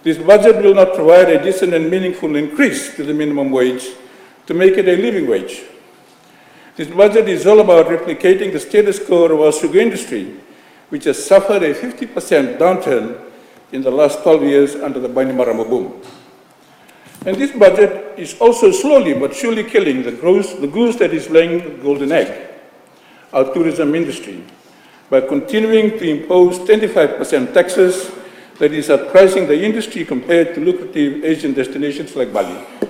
This budget will not provide a decent and meaningful increase to the minimum wage to make it a living wage. This budget is all about replicating the status quo of our sugar industry, which has suffered a 50% downturn in the last 12 years under the Bainimarama boom. And this budget is also slowly but surely killing the goose that is laying the golden egg, our tourism industry, by continuing to impose 25% taxes that is outpricing the industry compared to lucrative Asian destinations like Bali.